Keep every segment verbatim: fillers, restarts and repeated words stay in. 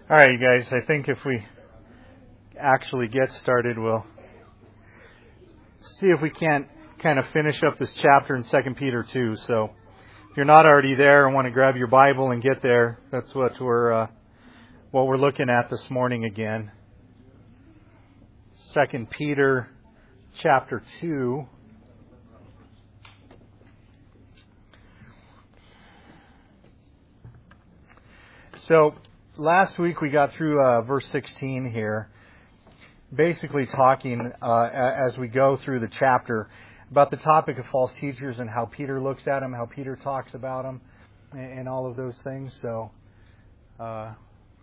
All right, you guys, I think if we actually get started, we'll see if we can't kind of finish up this chapter in Second Peter two. So if you're not already there and want to grab your Bible and get there, that's what we're uh, what we're looking at this morning again. Second Peter chapter two. So last week we got through uh, verse sixteen here, basically talking uh, as we go through the chapter about the topic of false teachers and how Peter looks at them, how Peter talks about them, and, and all of those things. So uh,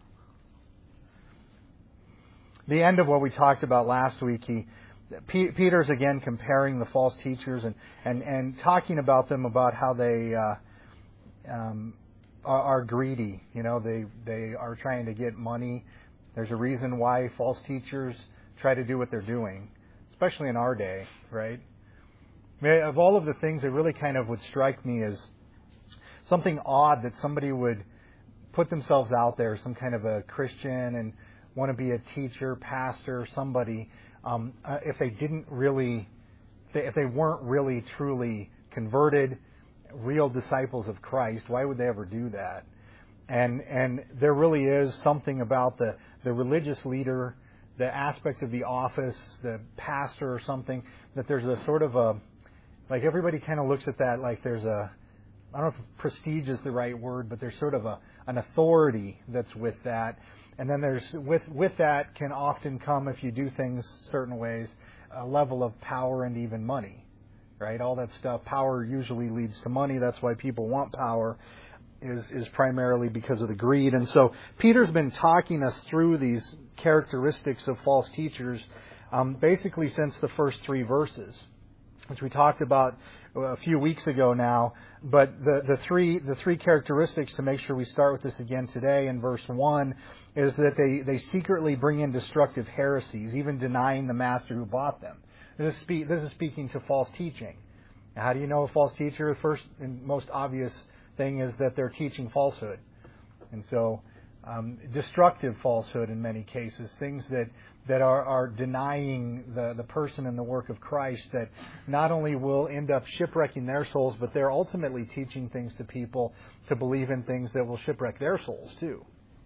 the end of what we talked about last week, he P- Peter's again comparing the false teachers and, and, and talking about them about how they uh, um, are, are greedy. You know, they they are trying to get money. There's a reason why false teachers try to do what they're doing, especially in our day, right? I mean, of all of the things that really kind of would strike me as something odd that somebody would put themselves out there, some kind of a Christian, and want to be a teacher, pastor, somebody, um, uh, if they didn't really, if they weren't really truly converted, real disciples of Christ, why would they ever do that? And and there really is something about the, the religious leader, the aspect of the office, the pastor or something, that there's a sort of a, like everybody kind of looks at that like there's a, I don't know if prestige is the right word, but there's sort of a an authority that's with that. And then there's, with with that can often come, if you do things certain ways, a level of power and even money, right? All that stuff. Power usually leads to money. That's why people want power, is is primarily because of the greed. And so Peter's been talking us through these characteristics of false teachers um, basically since the first three verses, which we talked about a few weeks ago now. But the, the three the three characteristics, to make sure we start with this again today in verse one, is that they, they secretly bring in destructive heresies, even denying the master who bought them. This is, spe- this is speaking to false teaching. Now, how do you know a false teacher? The first and most obvious thing is that they're teaching falsehood. And so um, destructive falsehood in many cases, things that that are, are denying the, the person and the work of Christ, that not only will end up shipwrecking their souls, but they're ultimately teaching things to people to believe in things that will shipwreck their souls too.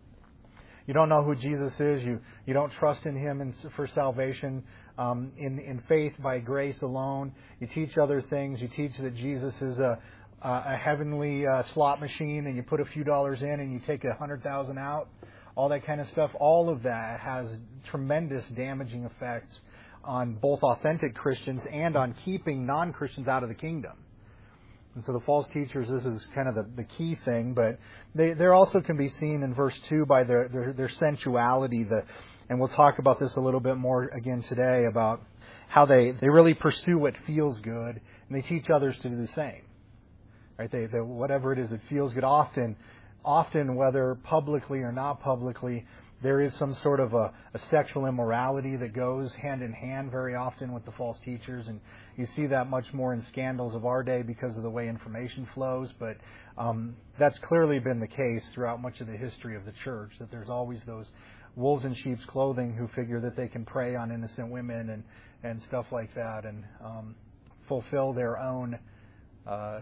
You don't know who Jesus is. You you don't trust in Him in, for salvation um, in, in faith by grace alone. You teach other things. You teach that Jesus is a, a heavenly uh, slot machine, and you put a few dollars in and you take a hundred thousand out. All that kind of stuff, all of that has tremendous damaging effects on both authentic Christians and on keeping non-Christians out of the kingdom. And so the false teachers, this is kind of the, the key thing, but they they also can be seen in verse two by their, their, their sensuality. The, and we'll talk about this a little bit more again today, about how they, they really pursue what feels good, and they teach others to do the same. Right? They, they whatever it is that feels good, often Often, whether publicly or not publicly, there is some sort of a, a sexual immorality that goes hand in hand very often with the false teachers. And you see that much more in scandals of our day because of the way information flows. But um, that's clearly been the case throughout much of the history of the church, that there's always those wolves in sheep's clothing who figure that they can prey on innocent women and, and stuff like that, and um, fulfill their own uh,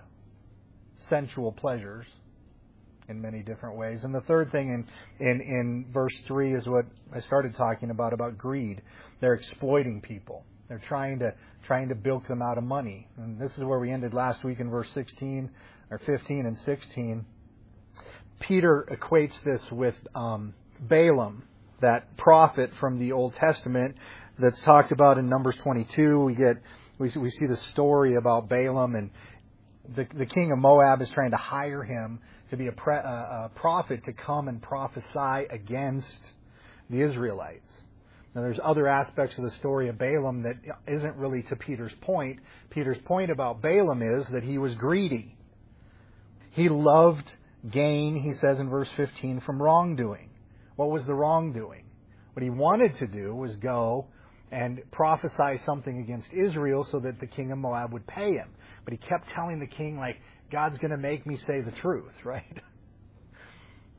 sensual pleasures in many different ways. And the third thing in, in, in verse three is what I started talking about, about greed. They're exploiting people. They're trying to trying to bilk them out of money. And this is where we ended last week in verse sixteen, or fifteen and sixteen. Peter equates this with um, Balaam, that prophet from the Old Testament that's talked about in Numbers twenty-two. We get we, we see the story about Balaam, and the, the king of Moab is trying to hire him to be a, pre, a, a prophet to come and prophesy against the Israelites. Now, there's other aspects of the story of Balaam that isn't really to Peter's point. Peter's point about Balaam is that he was greedy. He loved gain, he says in verse fifteen, from wrongdoing. What was the wrongdoing? What he wanted to do was go and prophesy something against Israel so that the king of Moab would pay him. But he kept telling the king, like, God's going to make me say the truth, right?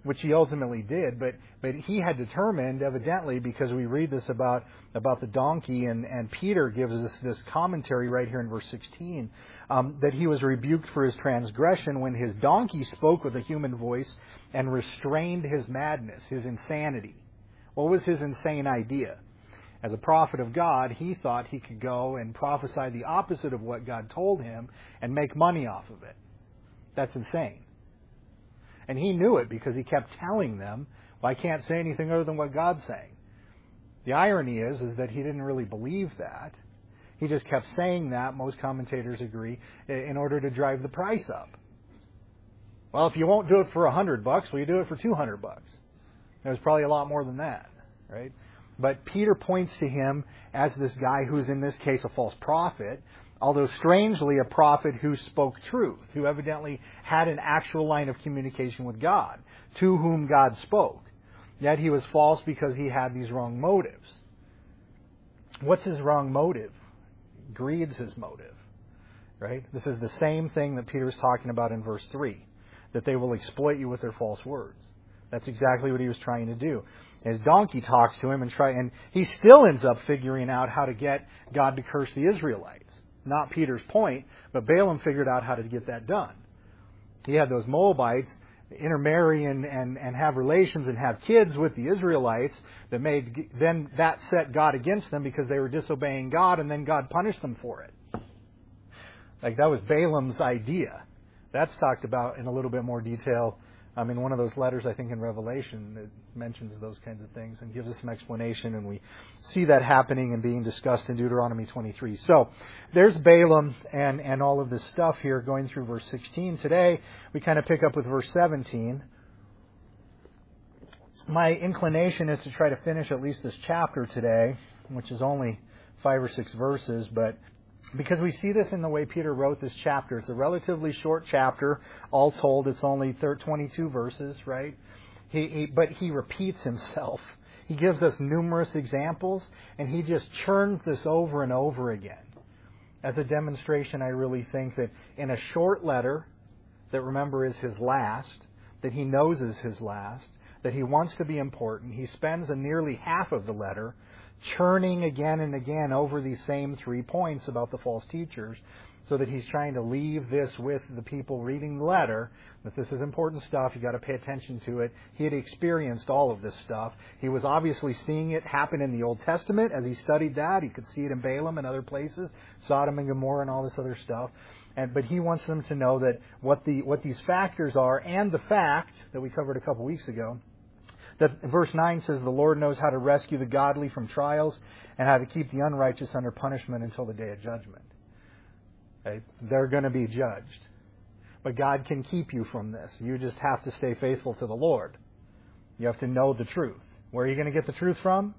which he ultimately did, but, but he had determined, evidently, because we read this about, about the donkey, and, and Peter gives us this commentary right here in verse sixteen, um, that he was rebuked for his transgression when his donkey spoke with a human voice and restrained his madness, his insanity. What was his insane idea? As a prophet of God, he thought he could go and prophesy the opposite of what God told him and make money off of it. That's insane. And he knew it because he kept telling them, well, I can't say anything other than what God's saying. The irony is, is that he didn't really believe that. He just kept saying that, most commentators agree, in order to drive the price up. Well, if you won't do it for a hundred bucks, will you do it for two hundred bucks? It was probably a lot more than that, right? But Peter points to him as this guy who's in this case a false prophet, although strangely a prophet who spoke truth, who evidently had an actual line of communication with God, to whom God spoke. Yet he was false because he had these wrong motives. What's his wrong motive? Greed's his motive, right? This is the same thing that Peter's talking about in verse three, that they will exploit you with their false words. That's exactly what he was trying to do. His donkey talks to him and try, and he still ends up figuring out how to get God to curse the Israelites. Not Peter's point, but Balaam figured out how to get that done. He had those Moabites intermarry and, and, and have relations and have kids with the Israelites that made, then that set God against them because they were disobeying God, and then God punished them for it. Like, that was Balaam's idea. That's talked about in a little bit more detail Um, in one of those letters, I think in Revelation, it mentions those kinds of things and gives us some explanation, and we see that happening and being discussed in Deuteronomy twenty-three. So there's Balaam and, and all of this stuff here going through verse sixteen. Today, we kind of pick up with verse seventeen. My inclination is to try to finish at least this chapter today, which is only five or six verses, but because we see this in the way Peter wrote this chapter. It's a relatively short chapter. All told, it's only twenty-two verses, right? He, he, but he repeats himself. He gives us numerous examples, and he just churns this over and over again. As a demonstration, I really think that in a short letter, that remember is his last, that he knows is his last, that he wants to be important, he spends a nearly half of the letter churning again and again over these same three points about the false teachers, so that he's trying to leave this with the people reading the letter, that this is important stuff, you got to pay attention to it. He had experienced all of this stuff. He was obviously seeing it happen in the Old Testament. As he studied that, he could see it in Balaam and other places, Sodom and Gomorrah and all this other stuff. And, but he wants them to know that what the what these factors are, and the fact that we covered a couple weeks ago, that verse nine says the Lord knows how to rescue the godly from trials and how to keep the unrighteous under punishment until the day of judgment. Okay? They're going to be judged. But God can keep you from this. You just have to stay faithful to the Lord. You have to know the truth. Where are you going to get the truth from?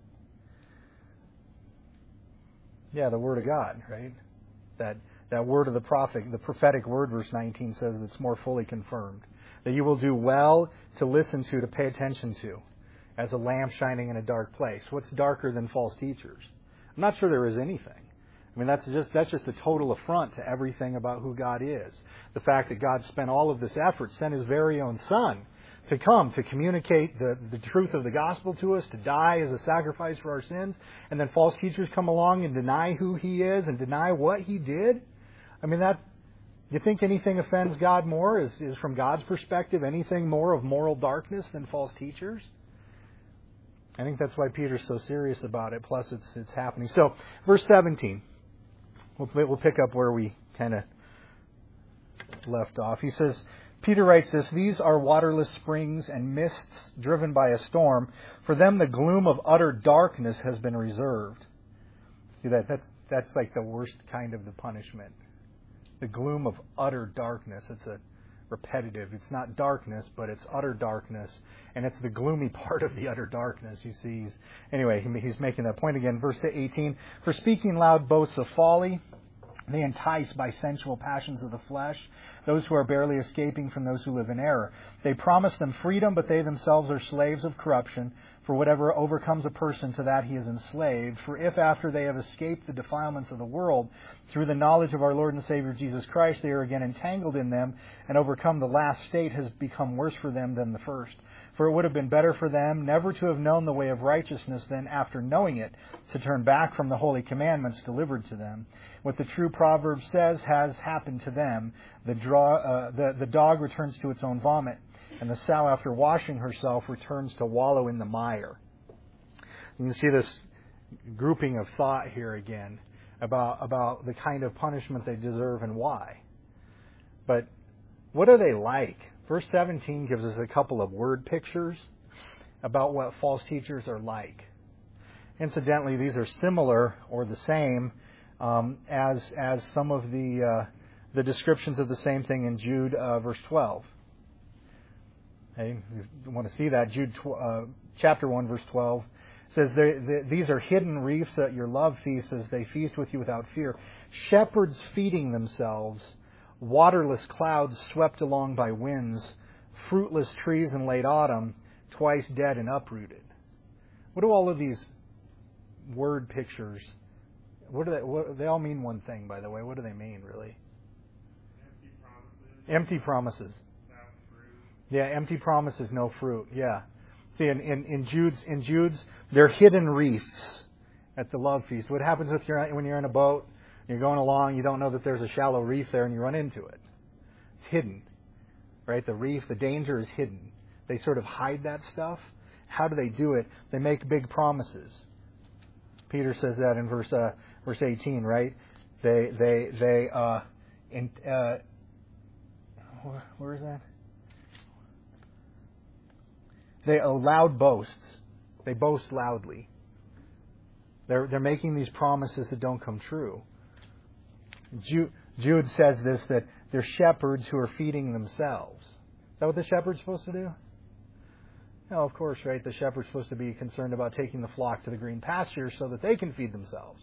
Yeah, the Word of God, right? That that word of the prophet, the prophetic word, verse nineteen says, that's more fully confirmed. That you will do well to listen to, to pay attention to, as a lamp shining in a dark place. What's darker than false teachers? I'm not sure there is anything. I mean, that's just that's just a total affront to everything about who God is. The fact that God spent all of this effort, sent His very own Son to come, to communicate the, the truth of the gospel to us, to die as a sacrifice for our sins, and then false teachers come along and deny who He is and deny what He did. I mean, that... You think anything offends God more? Is, is from God's perspective anything more of moral darkness than false teachers? I think that's why Peter's so serious about it. Plus, it's it's happening. So, verse seventeen. We'll, we'll pick up where we kind of left off. He says, Peter writes this, "These are waterless springs and mists driven by a storm. For them the gloom of utter darkness has been reserved." See, that, that that's like the worst kind of the punishment. The gloom of utter darkness. It's a repetitive. It's not darkness, but it's utter darkness. And it's the gloomy part of the utter darkness. You see, he's, anyway, he's making that point again. Verse eighteen, "For speaking loud boasts of folly They entice by sensual passions of the flesh those who are barely escaping from those who live in error. They promise them freedom, but they themselves are slaves of corruption. For whatever overcomes a person, to that he is enslaved. For if after they have escaped the defilements of the world, through the knowledge of our Lord and Savior Jesus Christ, they are again entangled in them and overcome, the last state has become worse for them than the first. For it would have been better for them never to have known the way of righteousness than, after knowing it, to turn back from the holy commandments delivered to them. What the true proverb says has happened to them. The, draw, uh, the, the dog returns to its own vomit, and the sow, after washing herself, returns to wallow in the mire. You can see this grouping of thought here again about, about the kind of punishment they deserve and why. But what are they like? Verse seventeen gives us a couple of word pictures about what false teachers are like. Incidentally, these are similar or the same um, as as some of the uh, the descriptions of the same thing in Jude uh, verse twelve. Okay, if you want to see that, Jude uh, chapter one verse twelve says, they, they, "These are hidden reefs at your love feasts as they feast with you without fear. Shepherds feeding themselves, waterless clouds swept along by winds, fruitless trees in late autumn, twice dead and uprooted." What do all of these word pictures, what do they, what, they all mean one thing, by the way. What do they mean, really? Empty promises. Empty promises. Yeah, empty promises, no fruit. Yeah. See, in, in, in Jude's, in Jude's, they're hidden reefs at the love feast. What happens if you're, when you're in a boat, you're going along, you don't know that there's a shallow reef there, and you run into it? It's hidden, right? The reef, the danger is hidden. They sort of hide that stuff. How do they do it? They make big promises. Peter says that in verse uh, verse eighteen, right? They they they uh, in, uh where, where is that? They oh, loud boasts. They boast loudly. They're they're making these promises that don't come true. Jude, Jude says this, that they're shepherds who are feeding themselves. Is that what the shepherd's supposed to do? No, of course, right? The shepherd's supposed to be concerned about taking the flock to the green pasture so that they can feed themselves.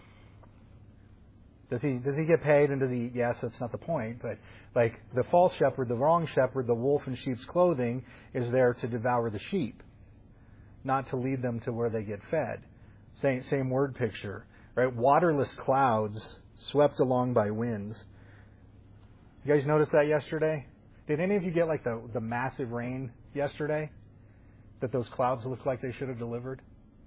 Does he does he get paid and does he eat? Yes, that's not the point. But like the false shepherd, the wrong shepherd, the wolf in sheep's clothing is there to devour the sheep, not to lead them to where they get fed. Same same word picture, right? Waterless clouds swept along by winds. You guys notice that yesterday? Did any of you get like the, the massive rain yesterday that those clouds looked like they should have delivered?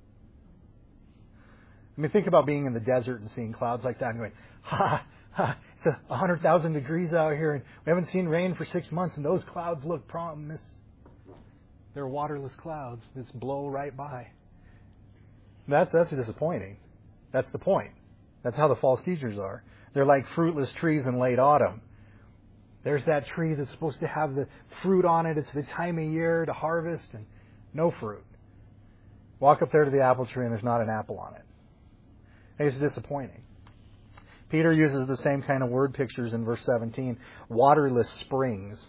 I mean, think about being in the desert and seeing clouds like that and going, ha, ha, it's a one hundred thousand degrees out here and we haven't seen rain for six months and those clouds look promise. They're waterless clouds. Just blow right by. That's, that's disappointing. That's the point. That's how the false teachers are. They're like fruitless trees in late autumn. There's that tree that's supposed to have the fruit on it. It's the time of year to harvest and no fruit. Walk up there to the apple tree and there's not an apple on it. It's disappointing. Peter uses the same kind of word pictures in verse seventeen. Waterless springs.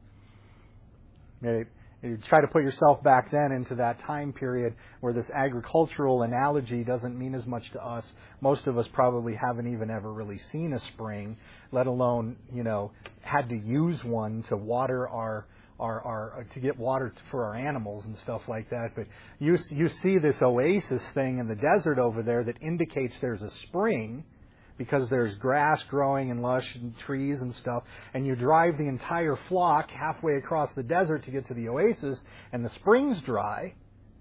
You try to put yourself back then into that time period where this agricultural analogy doesn't mean as much to us. Most of us probably haven't even ever really seen a spring, let alone, you know, had to use one to water our Our, our, to get water for our animals and stuff like that. But you you see this oasis thing in the desert over there that indicates there's a spring because there's grass growing and lush and trees and stuff. And you drive the entire flock halfway across the desert to get to the oasis and the spring's dry.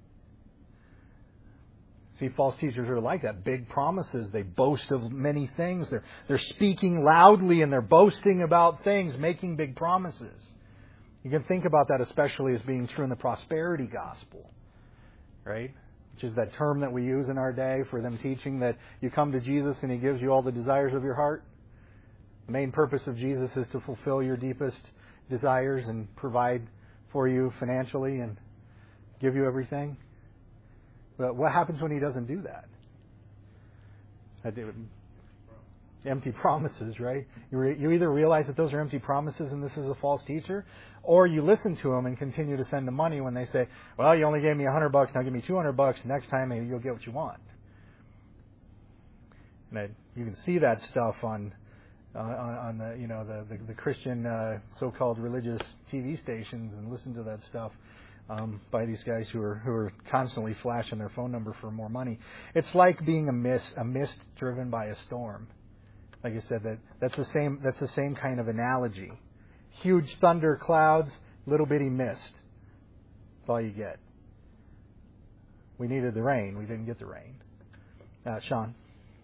See, false teachers are like that. Big promises. They boast of many things. They're, they're speaking loudly and they're boasting about things, making big promises. You can think about that especially as being true in the prosperity gospel, right? Which is that term that we use in our day for them teaching that you come to Jesus and He gives you all the desires of your heart. The main purpose of Jesus is to fulfill your deepest desires and provide for you financially and give you everything. But what happens when He doesn't do that? Empty promises, right? You, re- you either realize that those are empty promises and this is a false teacher, or you listen to them and continue to send them money when they say, well, you only gave me a hundred bucks, now give me two hundred bucks, next time maybe you'll get what you want. And I, you can see that stuff on uh, on, on the you know the the, the Christian uh, so-called religious T V stations and listen to that stuff um, by these guys who are who are constantly flashing their phone number for more money. It's like being a mist a mist driven by a storm. Like I said, that that's the same that's the same kind of analogy. Huge thunder clouds, little bitty mist. That's all you get. We needed the rain. We didn't get the rain. Uh, Sean.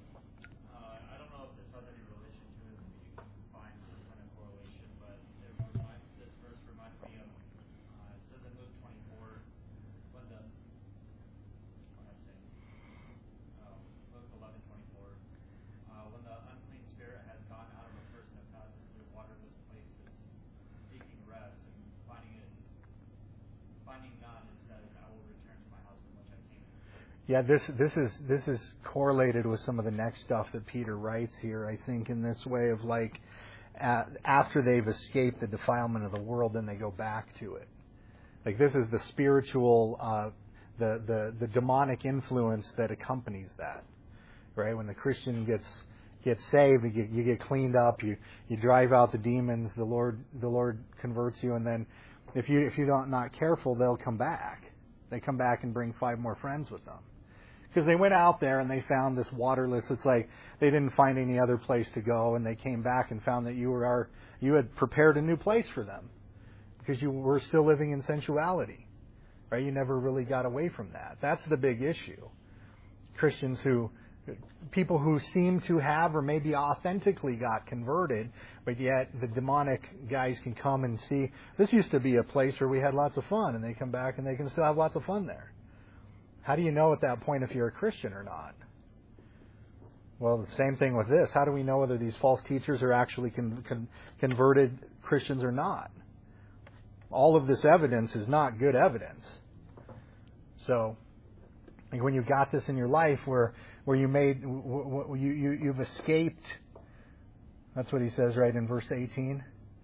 Yeah, this this is this is correlated with some of the next stuff that Peter writes here. I think in this way of like, uh, after they've escaped the defilement of the world, then they go back to it. Like this is the spiritual, uh, the the the demonic influence that accompanies that, right? When the Christian gets gets saved, you get, you get cleaned up, you you drive out the demons, the Lord the Lord converts you, and then if you if you're not not careful, they'll come back. They come back and bring five more friends with them. Because they went out there and they found this waterless. It's like they didn't find any other place to go, and they came back and found that you were our, you had prepared a new place for them, because you were still living in sensuality, right? You never really got away from that. That's the big issue. Christians who, people who seem to have or maybe authentically got converted, but yet the demonic guys can come and see this used to be a place where we had lots of fun, and they come back and they can still have lots of fun there. How do you know at that point if you're a Christian or not? Well, the same thing with this. How do we know whether these false teachers are actually con- con- converted Christians or not? All of this evidence is not good evidence. So, like when you've got this in your life where where you made you you you've escaped. That's what he says right in verse eighteen.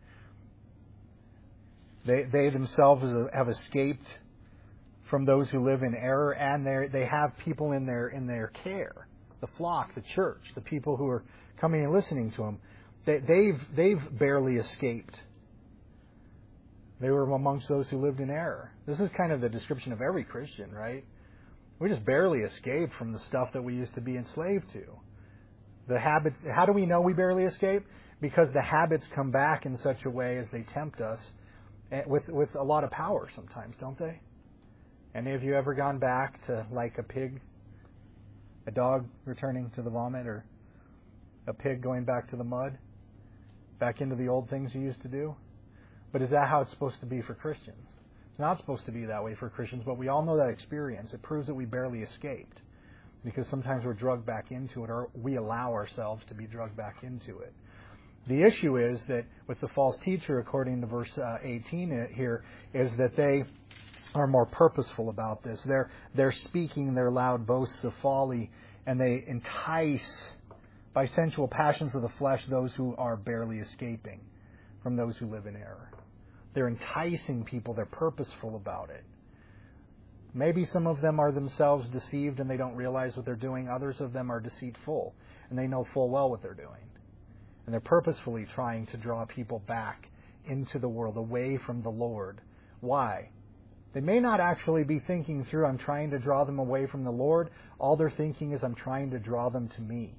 They they themselves have escaped from those who live in error, and they they have people in their in their care, the flock, the church, the people who are coming and listening to them. They, they've they've barely escaped. They were amongst those who lived in error. This is kind of the description of every Christian, right? We just barely escaped from the stuff that we used to be enslaved to. The habits. How do we know we barely escape? Because the habits come back in such a way as they tempt us, with with a lot of power sometimes, don't they? Any of you ever gone back to like a pig, a dog returning to the vomit, or a pig going back to the mud, back into the old things you used to do? But is that how it's supposed to be for Christians? It's not supposed to be that way for Christians, but we all know that experience. It proves that we barely escaped, because sometimes we're drugged back into it, or we allow ourselves to be drugged back into it. The issue is that with the false teacher, according to verse uh, eighteen here, is that they are more purposeful about this. They're they're speaking their loud boasts of folly, and they entice by sensual passions of the flesh those who are barely escaping from those who live in error. They're enticing people. They're purposeful about it. Maybe some of them are themselves deceived and they don't realize what they're doing. Others of them are deceitful and they know full well what they're doing. And they're purposefully trying to draw people back into the world, away from the Lord. Why? They may not actually be thinking through, I'm trying to draw them away from the Lord. All they're thinking is, I'm trying to draw them to me.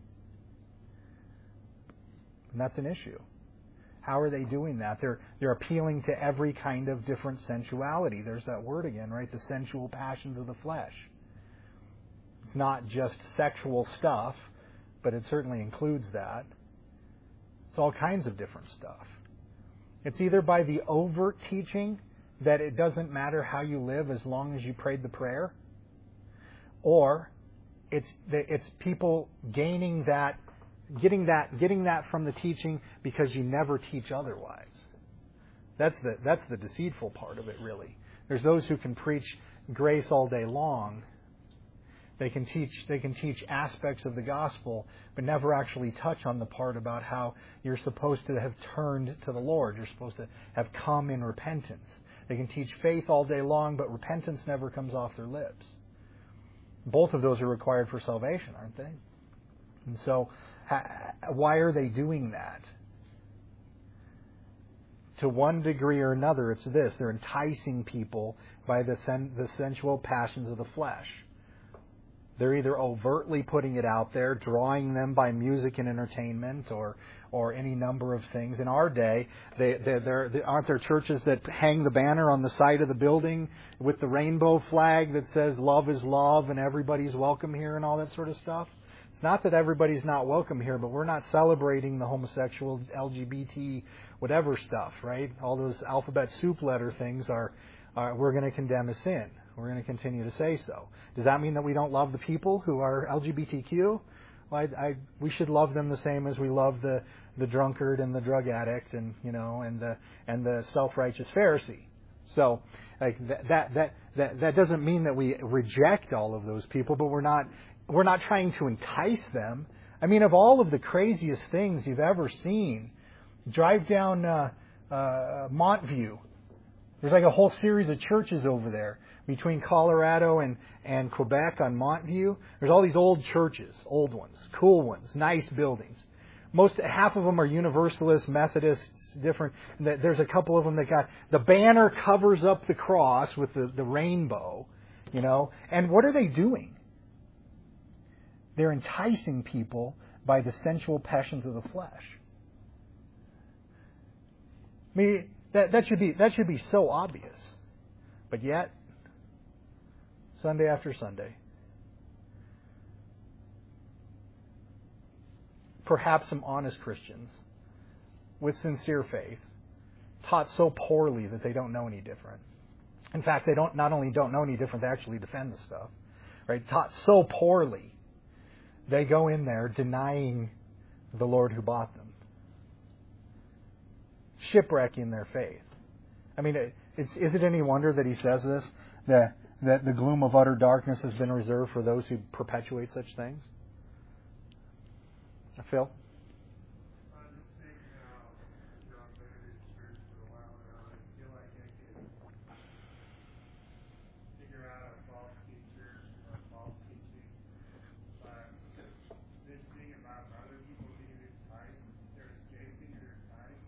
And that's an issue. How are they doing that? They're they're appealing to every kind of different sensuality. There's that word again, right? The sensual passions of the flesh. It's not just sexual stuff, but it certainly includes that. It's all kinds of different stuff. It's either by the overt teaching that it doesn't matter how you live as long as you prayed the prayer, or it's it's people gaining that, getting that, getting that from the teaching because you never teach otherwise. That's the that's the deceitful part of it, really. There's those who can preach grace all day long. They can teach they can teach aspects of the gospel, but never actually touch on the part about how you're supposed to have turned to the Lord. You're supposed to have come in repentance. They can teach faith all day long, but repentance never comes off their lips. Both of those are required for salvation, aren't they? And so Why are they doing that? To one degree or another, it's this. They're enticing people by the, sen- the sensual passions of the flesh. They're either overtly putting it out there, drawing them by music and entertainment, or or any number of things. In our day, they, they, they're, they, aren't there churches that hang the banner on the side of the building with the rainbow flag that says love is love and everybody's welcome here and all that sort of stuff? It's not that everybody's not welcome here, but we're not celebrating the homosexual, L G B T, whatever stuff, right? All those alphabet soup letter things are, are we're going to condemn as sin. We're going to continue to say so. Does that mean that we don't love the people who are L G B T Q? Well, I, I, we should love them the same as we love the, the drunkard and the drug addict and you know and the and the self-righteous Pharisee. So like that that that that, that doesn't mean that we reject all of those people, but we're not we're not trying to entice them. I mean, of all of the craziest things you've ever seen, drive down uh, uh, Montview. There's like a whole series of churches over there between Colorado and, and Quebec on Montview. There's all these old churches, old ones, cool ones, nice buildings. Most half of them are Universalists, Methodists, different. There's a couple of them that got the banner covers up the cross with the, the rainbow, you know. And what are they doing? They're enticing people by the sensual passions of the flesh. I mean, that, that should be that should be so obvious, but yet, Sunday after Sunday, perhaps some honest Christians with sincere faith taught so poorly that they don't know any different. In fact, they don't not only don't know any different, they actually defend the stuff. Right? Taught so poorly, they go in there denying the Lord who bought them, shipwrecking their faith. I mean, it's, is it any wonder that he says this, that that the gloom of utter darkness has been reserved for those who perpetuate such things? Phil? I was just thinking how, you know, I've been in church for a while now, and I feel like I can figure out a false teacher or false teaching. But this thing about other people being enticed, they're escaping and they're enticed,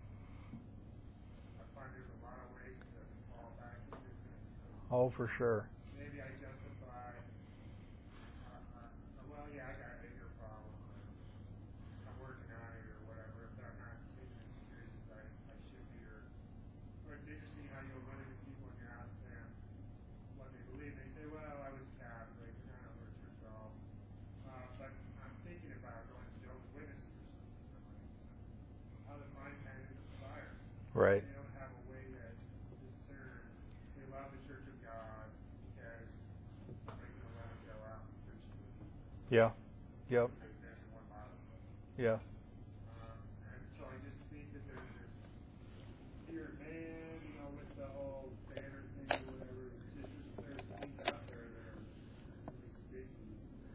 I find there's a lot of ways to fall back into this. Oh, for sure. Maybe I justify, uh, uh, well, yeah, I got a bigger problem. I'm working on it or whatever, if I'm not taking it as serious as I, I should be. Or, or it's interesting how you'll run into people and you ask them what they believe. They say, well, I was Catholic, and I don't go to church at all. Uh, but I'm thinking about going to Jehovah's Witnesses or something. How the mind kind of is fire. Right. They don't have a way to discern. They love the Church of God because somebody's going to let them go out and preach to them. Yeah. Yep. Yeah. Um, and so I just think that there's this fear of man, you know, with the whole banner thing or whatever. It's just there's things out there that are really sticky.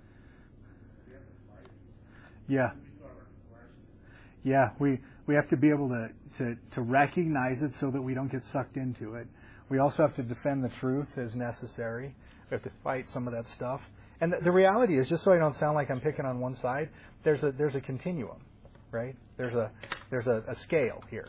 We have to fight it. Yeah. We still have our flesh. Yeah. We we have to be able to, to, to recognize it so that we don't get sucked into it. We also have to defend the truth as necessary. We have to fight some of that stuff. And the, the reality is, just so I don't sound like I'm picking on one side, there's a there's a continuum, right? There's a there's a, a scale here.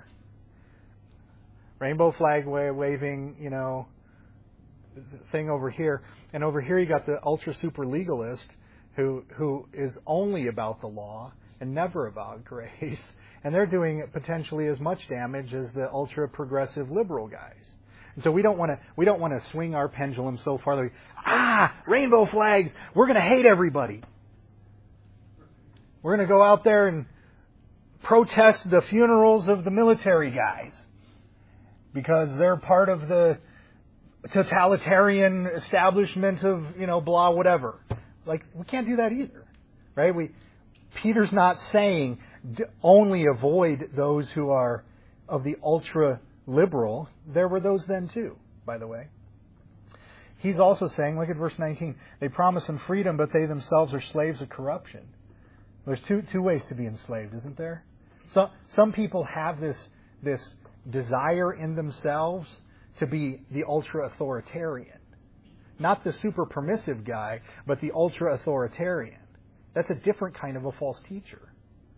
Rainbow flag wa- waving, you know, thing over here, and over here you got the ultra super legalist who who is only about the law and never about grace, and they're doing potentially as much damage as the ultra progressive liberal guys. And so we don't want to we don't want to swing our pendulum so far that we, ah, rainbow flags, we're going to hate everybody. We're going to go out there and protest the funerals of the military guys because they're part of the totalitarian establishment of, you know, blah, whatever. Like, we can't do that either, right? We Peter's not saying only avoid those who are of the ultra liberal. There were those then too, by the way. He's also saying, look at verse nineteen, they promise them freedom, but they themselves are slaves of corruption. There's two two ways to be enslaved, isn't there? So, some people have this this desire in themselves to be the ultra-authoritarian. Not the super permissive guy, but the ultra-authoritarian. That's a different kind of a false teacher.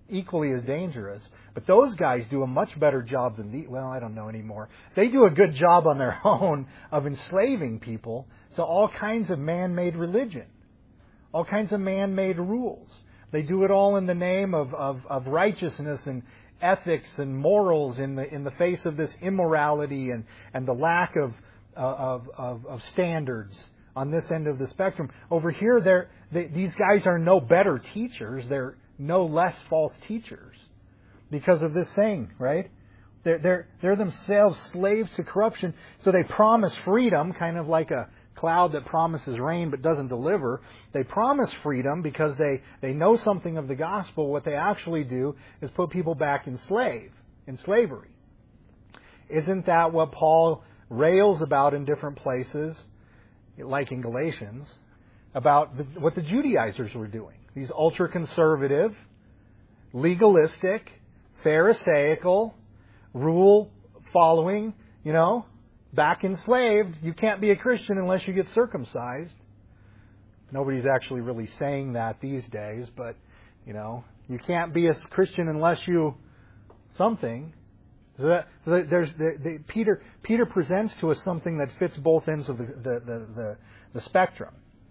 equally as dangerous. But those guys do a much better job than the, well, I don't know anymore. They do a good job on their own of enslaving people to all kinds of man-made religion, all kinds of man-made rules. They do it all in the name of, of, of righteousness and ethics and morals in the in the face of this immorality and, and the lack of, uh, of, of, of standards on this end of the spectrum. Over here, they're, they, these guys are no better teachers. They're no less false teachers because of this saying, right? They're, they're, they're themselves slaves to corruption, so they promise freedom, kind of like a cloud that promises rain but doesn't deliver. They promise freedom because they, they know something of the gospel. What they actually do is put people back in slave, in slavery. Isn't that what Paul rails about in different places, like in Galatians, about the, what the Judaizers were doing? These ultra-conservative, legalistic, pharisaical, rule-following, you know, back enslaved. You can't be a Christian unless you get circumcised. Nobody's actually really saying that these days, but, you know, you can't be a Christian unless you something. So that, so that there's the, the, Peter Peter presents to us something that fits both ends of the the, the, the the spectrum.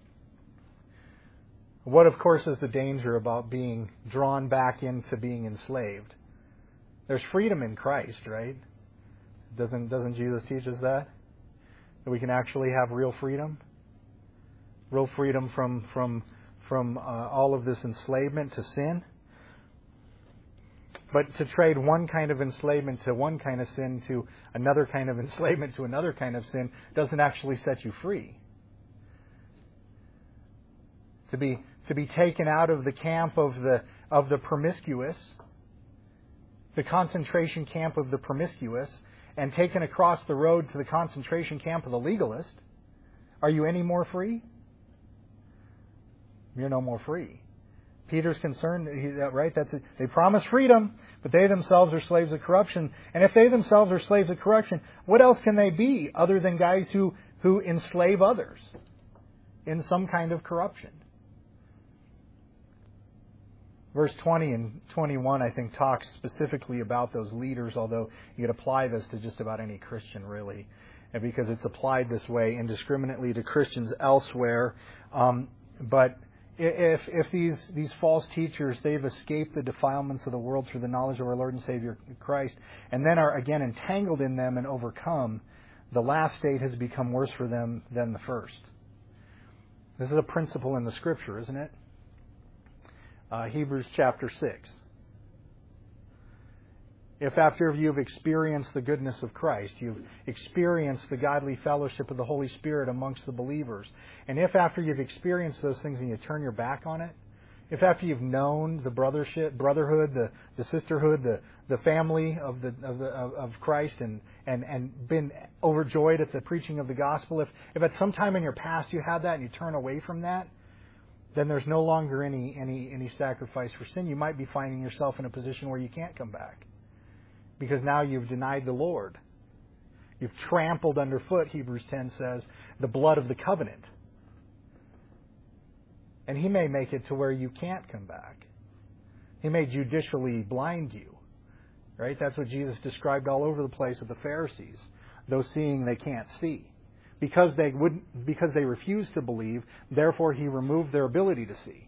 What, of course, is the danger about being drawn back into being enslaved? There's freedom in Christ, right? Doesn't doesn't Jesus teach us that? That we can actually have real freedom? Real freedom from from from uh, all of this enslavement to sin? But to trade one kind of enslavement to one kind of sin to another kind of enslavement to another kind of sin doesn't actually set you free. To be to be taken out of the camp of the of the promiscuous, the concentration camp of the promiscuous, and taken across the road to the concentration camp of the legalist, are you any more free? You're no more free. Peter's concerned, right? That's it. They promise freedom, but they themselves are slaves of corruption. And if they themselves are slaves of corruption, what else can they be other than guys who, who enslave others in some kind of corruption? Verse twenty and twenty-one, I think, talks specifically about those leaders, although you could apply this to just about any Christian, really, and because it's applied this way indiscriminately to Christians elsewhere. Um, but if if these, these false teachers, they've escaped the defilements of the world through the knowledge of our Lord and Savior Christ, and then are again entangled in them and overcome, the last state has become worse for them than the first. This is a principle in the Scripture, isn't it? Uh, Hebrews chapter six. If after you've experienced the goodness of Christ, you've experienced the godly fellowship of the Holy Spirit amongst the believers, and if after you've experienced those things and you turn your back on it, if after you've known the brothership, brotherhood, the, the sisterhood, the, the family of the of the of Christ, and, and, and been overjoyed at the preaching of the gospel, if, if at some time in your past you had that and you turn away from that, then there's no longer any, any, any sacrifice for sin. You might be finding yourself in a position where you can't come back, because now you've denied the Lord. You've trampled underfoot, Hebrews ten says, the blood of the covenant. And He may make it to where you can't come back. He may judicially blind you. Right? That's what Jesus described all over the place with the Pharisees. Though seeing, they can't see. Because they wouldn't, because they refused to believe, therefore He removed their ability to see.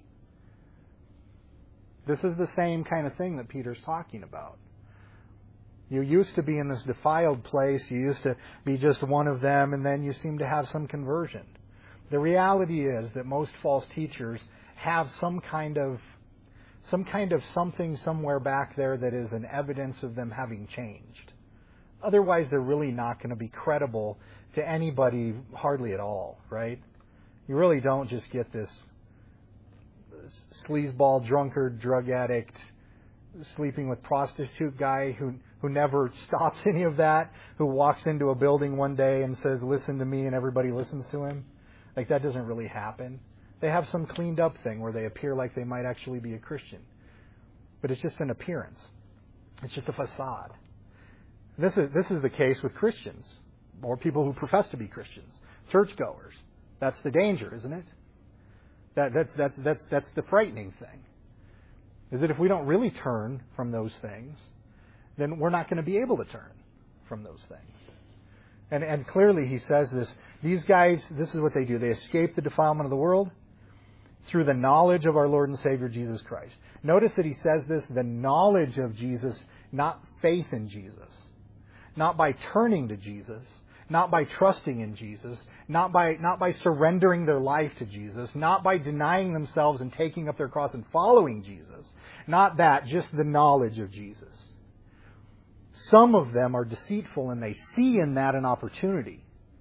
This is the same kind of thing that Peter's talking about. You used to be in this defiled place. You used to be just one of them, and then you seem to have some conversion. The reality is that most false teachers have some kind of some kind of something somewhere back there that is an evidence of them having changed. Otherwise, they're really not going to be credible to anybody hardly at all, right? You really don't just get this sleazeball, drunkard, drug addict, sleeping with prostitute guy who who never stops any of that, who walks into a building one day and says, "Listen to me," and everybody listens to him. Like, that doesn't really happen. They have some cleaned up thing where they appear like they might actually be a Christian. But it's just an appearance. It's just a facade. This is this is the case with Christians, or people who profess to be Christians, churchgoers. That's the danger, isn't it? That that's that's that's that's the frightening thing. is that if we don't really turn from those things, then we're not going to be able to turn from those things. And, and clearly he says this. These guys, this is what they do. They escape the defilement of the world through the knowledge of our Lord and Savior Jesus Christ. Notice that he says this, the knowledge of Jesus, not faith in Jesus. Not by turning to Jesus. Not by trusting in Jesus. Not by, not by surrendering their life to Jesus. Not by denying themselves and taking up their cross and following Jesus. Not that, just the knowledge of Jesus. Some of them are deceitful and they see in that an opportunity.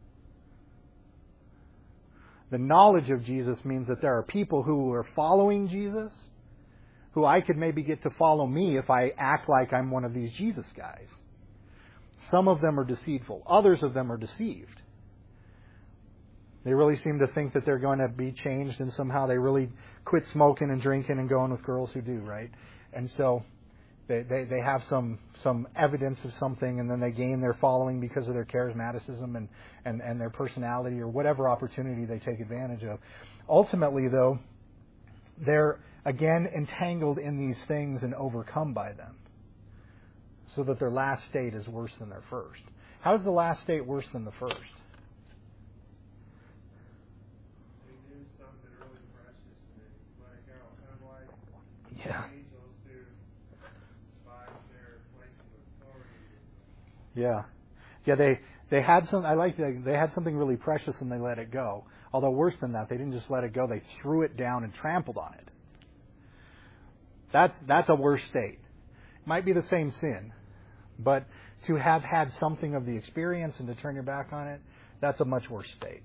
The knowledge of Jesus means that there are people who are following Jesus, who I could maybe get to follow me if I act like I'm one of these Jesus guys. Some of them are deceitful. Others of them are deceived. They really seem to think that they're going to be changed and somehow they really quit smoking and drinking and going with girls who do, right? And so They, they they have some some evidence of something, and then they gain their following because of their charismaticism and, and, and their personality or whatever opportunity they take advantage of. Ultimately, though, they're, again, entangled in these things and overcome by them, so that their last state is worse than their first. How is the last state worse than the first? They do something really precious and they let it go. Kind of like Yeah. angels do by their place of authority. Yeah, yeah. They they had some. I like that they had something really precious and they let it go. Although worse than that, they didn't just let it go; they threw it down and trampled on it. That's that's a worse state. Might be the same sin, but to have had something of the experience and to turn your back on it, that's a much worse state.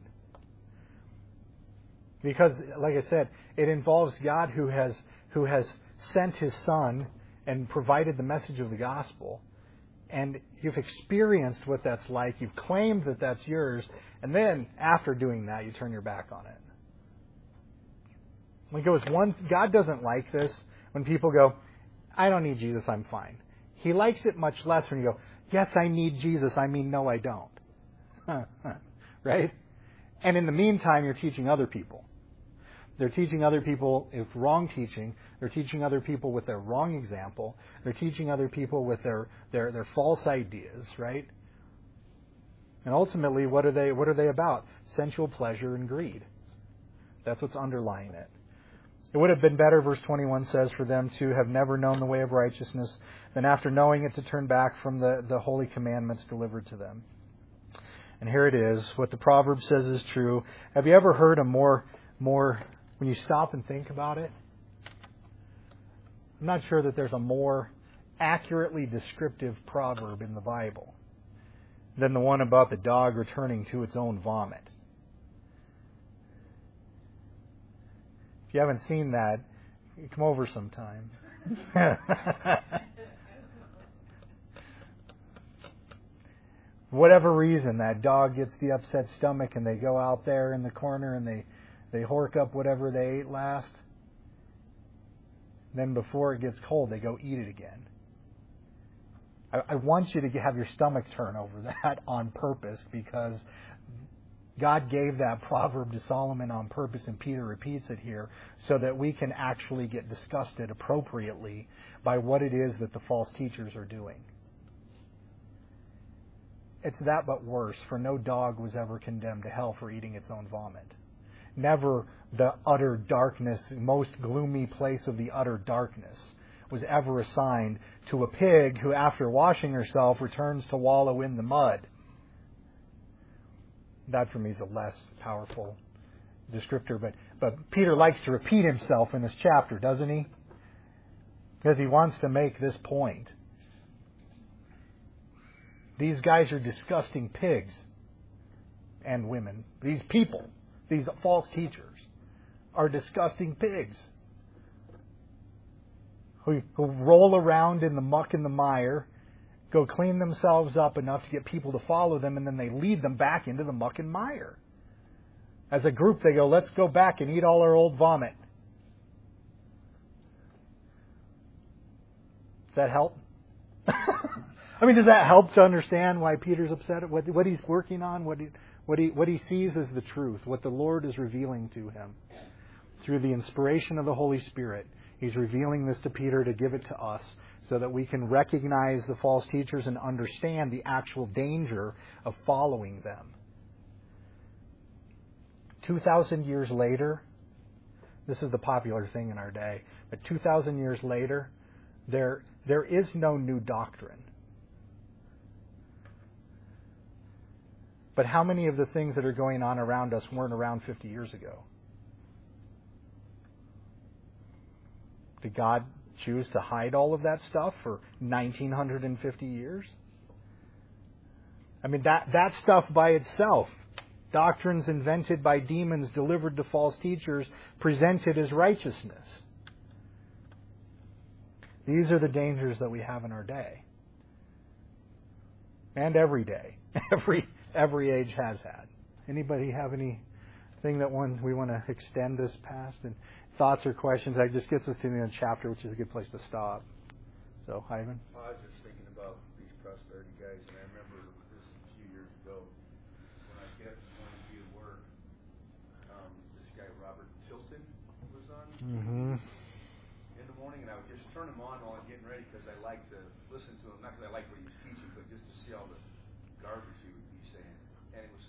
Because, like I said, it involves God who has who has sent His Son and provided the message of the gospel. And you've experienced what that's like. You've claimed that that's yours. And then, after doing that, you turn your back on it. Like it was one, God doesn't like this when people go, I don't need Jesus, I'm fine. He likes it much less when you go, yes, I need Jesus. I mean, no, I don't. Right? And in the meantime, you're teaching other people. They're teaching other people with wrong teaching. They're teaching other people with their wrong example. They're teaching other people with their, their, their false ideas, right? And ultimately, what are they what are they about? Sensual pleasure and greed. That's what's underlying it. It would have been better, verse twenty-one says, for them to have never known the way of righteousness than after knowing it to turn back from the, the holy commandments delivered to them. And here it is. What the proverb says is true. Have you ever heard a more, more, when you stop and think about it, I'm not sure that there's a more accurately descriptive proverb in the Bible than the one about the dog returning to its own vomit. If you haven't seen that, come over sometime. Whatever reason, that dog gets the upset stomach and they go out there in the corner and they, they hork up whatever they ate last. Then before it gets cold, they go eat it again. I, I want you to have your stomach turn over that on purpose, because God gave that proverb to Solomon on purpose, and Peter repeats it here, so that we can actually get disgusted appropriately by what it is that the false teachers are doing. It's that but worse, for no dog was ever condemned to hell for eating its own vomit. Never the utter darkness, most gloomy place of the utter darkness, was ever assigned to a pig who, after washing herself, returns to wallow in the mud. That for me is a less powerful descriptor, but, but Peter likes to repeat himself in this chapter, doesn't he? Because he wants to make this point. These guys are disgusting pigs and women. These people, these false teachers, are disgusting pigs who, who roll around in the muck and the mire, go clean themselves up enough to get people to follow them, and then they lead them back into the muck and mire. As a group, they go, let's go back and eat all our old vomit. Does that help? I mean, does that help to understand why Peter's upset at what, what he's working on, what he, what he, what he sees as the truth, what the Lord is revealing to him through the inspiration of the Holy Spirit He's revealing this to Peter to give it to us so that we can recognize the false teachers and understand the actual danger of following them. two thousand years later, this is the popular thing in our day, but two thousand years later, there there is no new doctrine. But how many of the things that are going on around us weren't around fifty years ago? Did God choose to hide all of that stuff for nineteen fifty years? I mean, that, that stuff by itself, doctrines invented by demons, delivered to false teachers, presented as righteousness. These are the dangers that we have in our day. And every day. Every every age has had. Anybody have anything that one we want to extend this past? And thoughts or questions? That just gets us to the end of the chapter, which is a good place to stop. So, Ivan? I was just thinking about these prosperity guys, and I remember this a few years ago when I kept wanting to be at work. Um, this guy, Robert Tilton, was on Mm-hmm. in the morning, and I would just turn him on while I'm getting ready because I like to listen to him. Not because I like what he was teaching, but just to see all the garbage he would be saying. And it was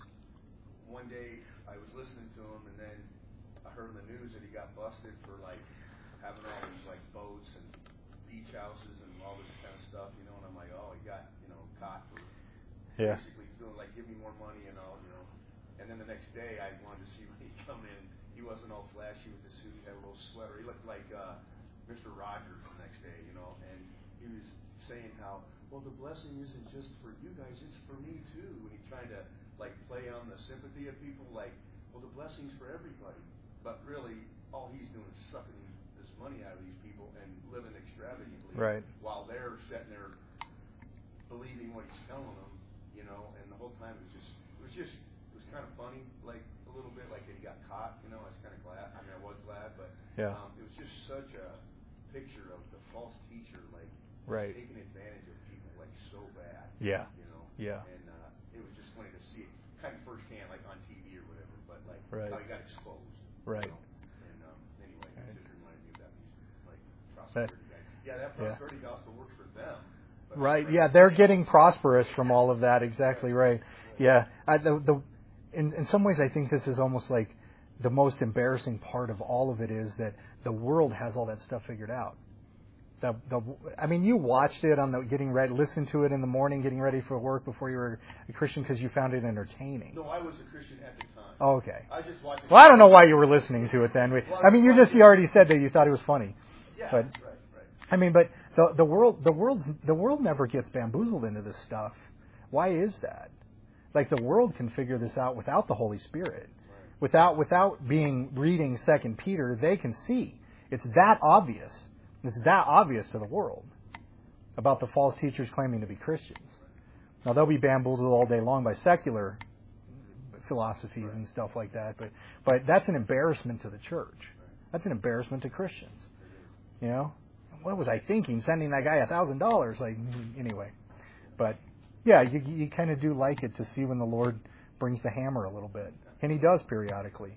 one day I was listening to him, and then I heard in the news that he got busted for like having all these like boats and beach houses and all this kind of stuff, you know. And I'm like, oh, he got you know caught for Yeah. basically doing like give me more money and all, you know. And then the next day I wanted to see when he come in. He wasn't all flashy with the suit. He had a little sweater. He looked like uh, Mister Rogers the next day, you know. And he was saying how, well, the blessing isn't just for you guys, it's for me too. And he tried to like play on the sympathy of people, like, well, the blessing's for everybody. But really, all he's doing is sucking this money out of these people and living extravagantly, Right. while they're sitting there believing what he's telling them, you know. And the whole time it was just, it was just, it was kind of funny, like a little bit, like that he got caught. You know, I was kind of glad. I mean, I was glad, but Yeah. um, it was just such a picture of the false teacher, like Right. taking advantage of people, like so bad. Yeah. You know. Yeah. And uh, it was just funny to see it, kind of firsthand, like on T V or whatever. But like Right. how he got exposed. Right. You know? And um, anyway, Right. it just reminded me of that these like prosperity guys. Yeah, that Yeah. prosperity gospel works for them. But Right. for Yeah, they're getting prosperous from all of that. Exactly right. Yeah. I, the, the, in, in some ways, I think this is almost like the most embarrassing part of all of it is that the world has all that stuff figured out. The, the, I mean, you watched it on the getting ready, listened to it in the morning, getting ready for work before you were a Christian because you found it entertaining. No, I was a Christian at the time. Oh, okay. I just watched. Well, I don't know why you were listening to it then. I mean, you just you already said that you thought it was funny. Yeah. But, right. Right. I mean, but the the world the world the world never gets bamboozled into this stuff. Why is that? Like the world can figure this out without the Holy Spirit, Right. without without being reading Second Peter. They can see it's that obvious. It's that obvious to the world about the false teachers claiming to be Christians. Now they'll be bamboozled all day long by secular philosophies and stuff like that, but but that's an embarrassment to the church. That's an embarrassment to Christians. You know, what was I thinking? Sending that guy a thousand dollars? Like anyway, but yeah, you you kind of do like it to see when the Lord brings the hammer a little bit, and He does periodically,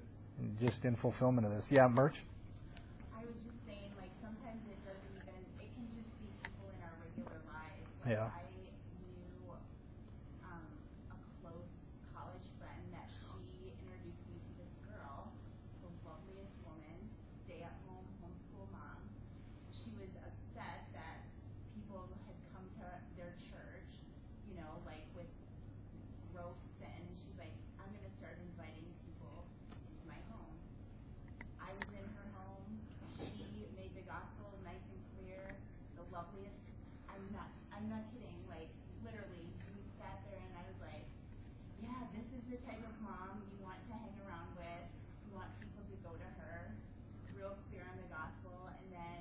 just in fulfillment of this. Yeah, Merch. I was just saying, like sometimes it doesn't even. It can just be people in our regular lives. Like, Yeah. I knew um, a close college friend that she introduced me to this girl, the loveliest woman, stay-at-home homeschool mom. She was upset that people had come to their church, you know, like with roasts, and she's like, I'm going to start inviting people into my home. I was in her home. She made the gospel nice and clear. The loveliest. I'm not. I'm not kidding. Like literally, we sat there and I was like, "Yeah, this is the type of mom you want to hang around with. You want people to go to her. Real clear on the gospel." And then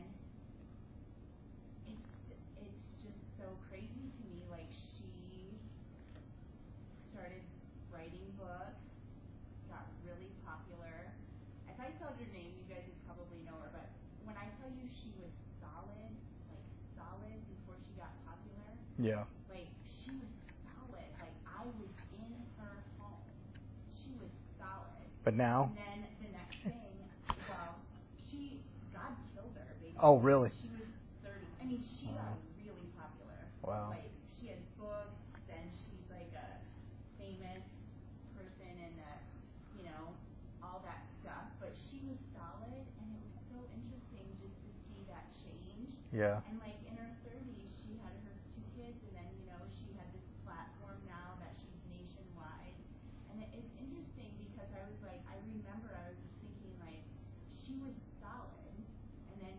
it's it's just so crazy to me. Like she started writing books, got really popular. If I spelled her name, you guys would probably know her, but when I tell you she was solid, like solid before she got popular, Yeah. like she was solid. Like I was in her home. She was solid. But now. And then the next thing, well, she, God killed her. Oh, really? She was thirty. I mean, she Wow. got really popular. Wow. Like, she had books, then she's like a famous person and, uh, you know, all that stuff. But she was solid, and it was so interesting just to see that change. Yeah. And, like, in her thirties, she had her two kids, and then, you know, she had this platform now that she's nationwide. And it, it's interesting because I was like, I remember I was thinking, like, she was solid, and then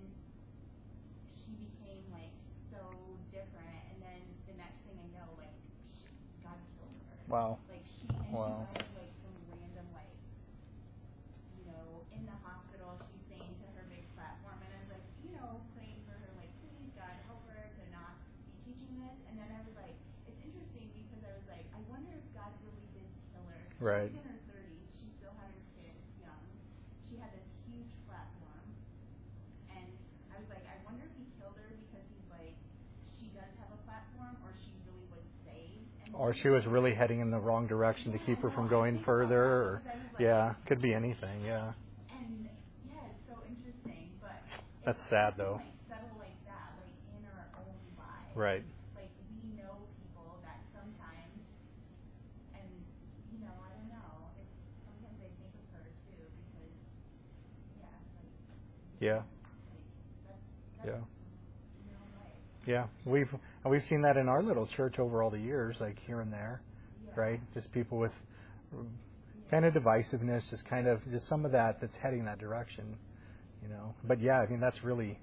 she became, like, so different. And then the next thing I know, like, she, God killed her. Wow. Like, she, and Wow. she died, like, some random, like, you know, in the hospital, she's saying to her big platform, and I was like, you know, praying for her, like, please, God, help her to not be teaching this. And then I was like, it's interesting because I was like, I wonder if God really did kill her. Right. She was in her thirties. She still had her kids young. She had this huge platform. And I was like, I wonder if he killed her because he's like, she does have a platform, or she really was saved. And Or she was really heading in the wrong direction to keep her from going further. Or, yeah, could be anything. Yeah. And yeah, it's so interesting, but That's it's sad, something, though. like subtle like that, like in our own lives. Right. Like we know people that sometimes, and you know, I don't know. It's sometimes I think of her too because, yeah, like Yeah. like that's that's Yeah. in your own life. Yeah. We've we've seen that in our little church over all the years, like here and there, Yeah. right? Just people with kind of divisiveness, just kind of just some of that that's heading that direction, you know. But yeah, I mean that's really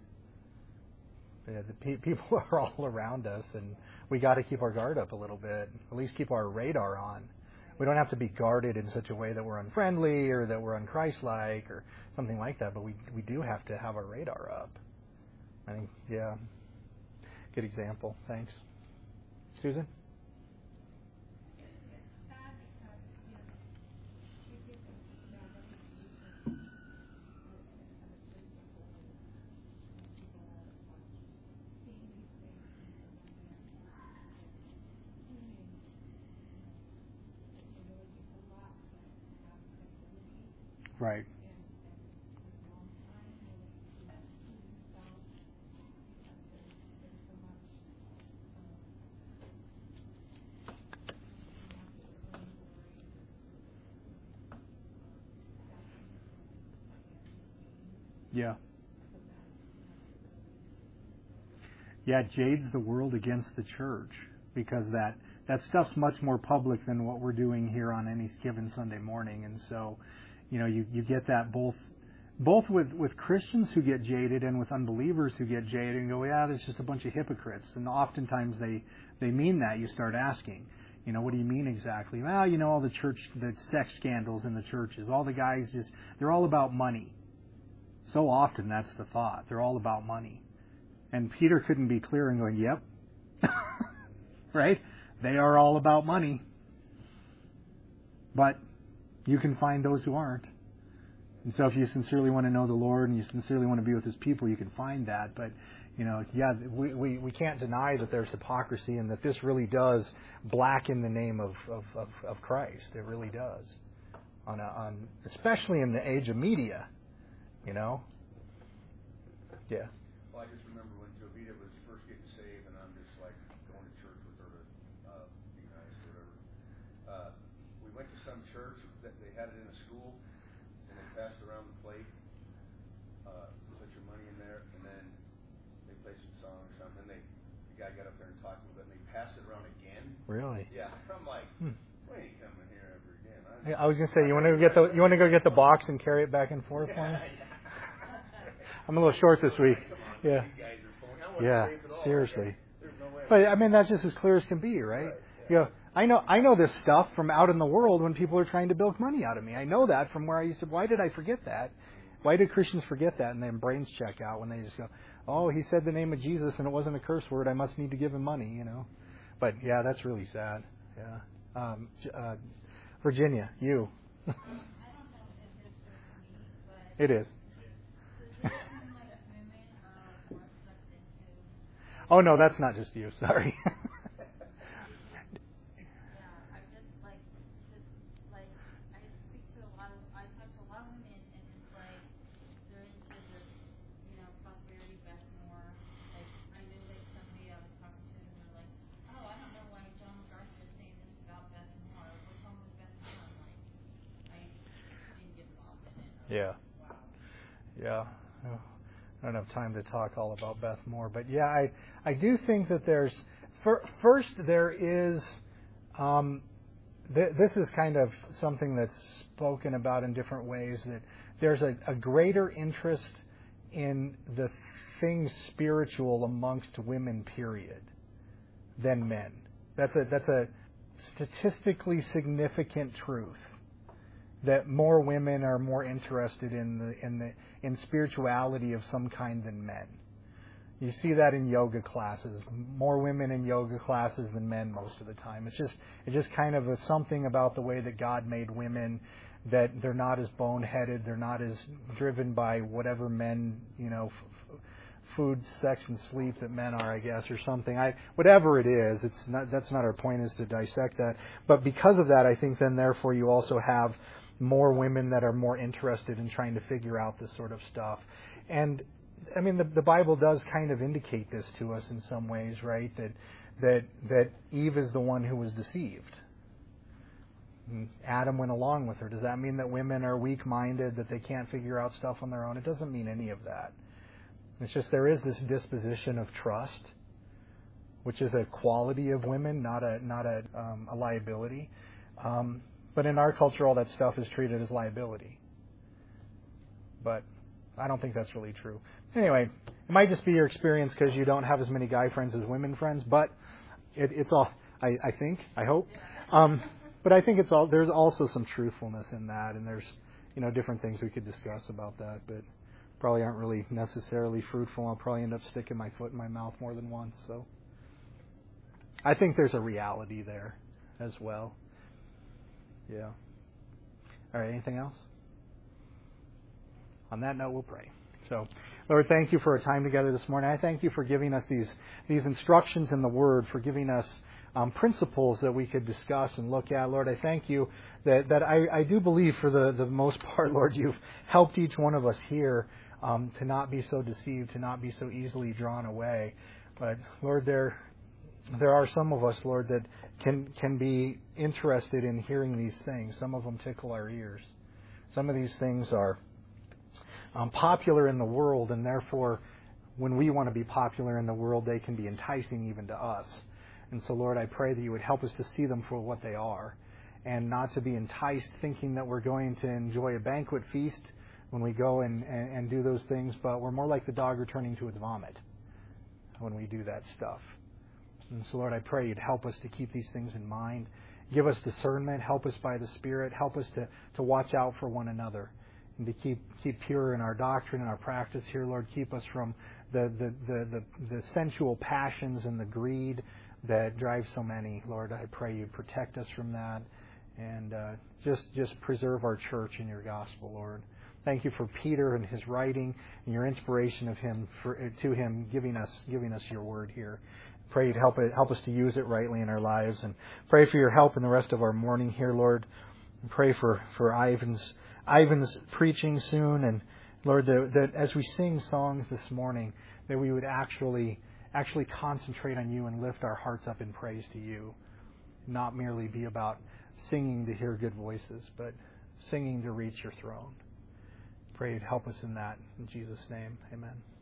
yeah, the pe- people are all around us, and we got to keep our guard up a little bit. At least keep our radar on. We don't have to be guarded in such a way that we're unfriendly or that we're unchristlike or something like that. But we we do have to have our radar up. I think yeah, good example. Thanks, Susan. It's sad because, you know, she gets a bad reputation as a church before when people are like seeing these things and they're wondering, and it really takes a lot to have credibility Right. and, and a long time really to prove yourself because there's, there's so much um, Yeah. Yeah, it jades the world against the church because that, that stuff's much more public than what we're doing here on any given Sunday morning. And so, you know, you, you get that both both with, with Christians who get jaded and with unbelievers who get jaded and go, yeah, there's just a bunch of hypocrites. And oftentimes they, they mean that. You start asking, you know, what do you mean exactly? Well, you know, all the church, the sex scandals in the churches, all the guys just, they're all about money. So often that's the thought. They're all about money. And Peter couldn't be clearer and going, yep. Right? They are all about money. But you can find those who aren't. And so if you sincerely want to know the Lord and you sincerely want to be with His people, you can find that. But, you know, yeah, we, we, we can't deny that there's hypocrisy and that this really does blacken the name of, of, of, of Christ. It really does. On, a, on especially in the age of media. You know? Yeah. Well, I just remember when Jovita was first getting saved, and I'm just like going to church with her to uh, be nice or whatever. Uh, we went to some church that they had it in a school, and they passed around the plate. Uh, put your money in there, and then they played some song or something. And they, the guy got up there and talked a little bit, and they passed it around again. Really? Yeah. I'm like, Hmm. we ain't coming here ever again. I, I was gonna say, you want to go get the you want to go get the box and carry it back and forth for me? yeah, yeah. I'm a little short this week. Come on, Yeah. you guys are pulling. I wasn't Yeah. saved at all. Seriously. There's no way. But I mean, that's just as clear as can be, right? Right, You know, I know I know this stuff from out in the world when people are trying to bilk money out of me. I know that from where I used to. Why did I forget that? Why did Christians forget that and then brains check out when they just go, "Oh, he said the name of Jesus and it wasn't a curse word. I must need to give him money," you know? But yeah, that's really sad. Yeah. Um, uh, Virginia, you. I don't know if it's just me, but It is. does it seem like women are more sucked into? Oh no, that's not just you. Sorry. Yeah, I just like this. Like I speak to a lot of, I talk to a lot of women, and it's like they're into this, you know, prosperity Yeah. Yeah. I don't have time to talk all about Beth Moore, but yeah, I I do think that there's first there is um, th- this is kind of something that's spoken about in different ways, that there's a, a greater interest in the things spiritual amongst women, period, than men. That's a that's a statistically significant truth, that more women are more interested in the in the in spirituality of some kind than men. You see that in yoga classes. More women in yoga classes than men most of the time. It's just it's just kind of a, something about the way that God made women, that they're not as boneheaded, they're not as driven by whatever men, you know, f- food, sex, and sleep that men are, I guess, or something. I whatever it is, it's not that's not our point, is to dissect that. But because of that, I think then therefore you also have more women that are more interested in trying to figure out this sort of stuff. And I mean, the, the Bible does kind of indicate this to us in some ways, right? That that that Eve is the one who was deceived. And Adam went along with her. Does that mean that women are weak-minded, that they can't figure out stuff on their own? It doesn't mean any of that. It's just there is this disposition of trust, which is a quality of women, not a not a, um, a liability. Um, But in our culture, all that stuff is treated as liability. But I don't think that's really true. Anyway, it might just be your experience because you don't have as many guy friends as women friends. But it, it's all, I, I think, I hope. Um, but I think it's all. There's also some truthfulness in that, and there's, you know, different things we could discuss about that. But probably aren't really necessarily fruitful. I'll probably end up sticking my foot in my mouth more than once. So I think there's a reality there as well. Yeah. All right, anything else? On that note, we'll pray. So, Lord, thank you for our time together this morning. I thank you for giving us these these instructions in the Word, for giving us um, principles that we could discuss and look at. Lord, I thank you that, that I, I do believe for the, the most part, Lord, you've helped each one of us here um, to not be so deceived, to not be so easily drawn away. But, Lord, there there are some of us, Lord, that can can be interested in hearing these things. Some of them tickle our ears. Some of these things are um, popular in the world, and therefore, when we want to be popular in the world, they can be enticing even to us. And so, Lord, I pray that you would help us to see them for what they are, and not to be enticed thinking that we're going to enjoy a banquet feast when we go and, and, and do those things, but we're more like the dog returning to its vomit when we do that stuff. And so, Lord, I pray you'd help us to keep these things in mind. Give us discernment. Help us by the Spirit. Help us to, to watch out for one another and to keep keep pure in our doctrine and our practice here, Lord. Keep us from the, the, the, the, the sensual passions and the greed that drive so many. Lord, I pray you protect us from that, and uh, just just preserve our church in your gospel, Lord. Thank you for Peter and his writing and your inspiration of him for, to him, giving us giving us your word here. Pray you'd help it, help us to use it rightly in our lives, and pray for your help in the rest of our morning here, Lord. And pray for, for Ivan's Ivan's preaching soon, and Lord, that, that as we sing songs this morning, that we would actually actually concentrate on you and lift our hearts up in praise to you, not merely be about singing to hear good voices, but singing to reach your throne. Pray you'd help us in that. In Jesus' name, amen.